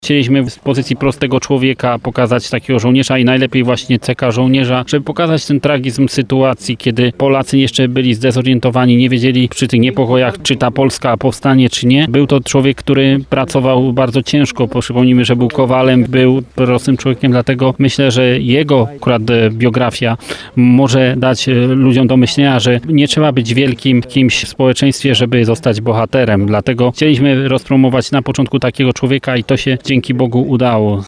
Chcieliśmy z pozycji prostego człowieka pokazać takiego żołnierza i najlepiej właśnie cecha żołnierza, żeby pokazać ten tragizm sytuacji, kiedy Polacy jeszcze byli zdezorientowani, nie wiedzieli przy tych niepokojach, czy ta Polska powstanie, czy nie. Był to człowiek, który pracował bardzo ciężko. Przypomnijmy, że był kowalem, był prostym człowiekiem, dlatego myślę, że jego akurat biografia może dać ludziom do myślenia, że nie trzeba być wielkim kimś w społeczeństwie, żeby zostać bohaterem. Dlatego chcieliśmy rozpromować na początku takiego człowieka i to się dzięki Bogu udało.